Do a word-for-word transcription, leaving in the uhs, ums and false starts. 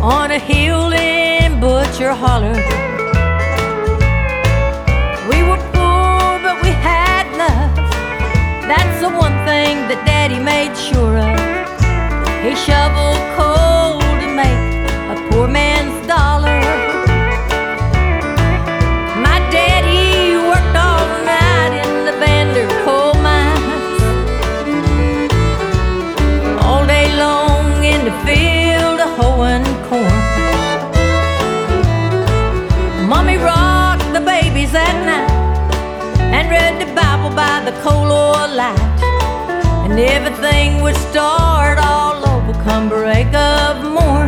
on a hill in Butcher Holler. We were poor, but we had love. That's the one thing that Daddy made sure of. He shoveled coal to make a poor man's dollar. My daddy worked all night in the Vander coal mines, all day long in the field a hoeing corn. Mommy rocked the babies at night and read the Bible by the coal oil light, and everything would start off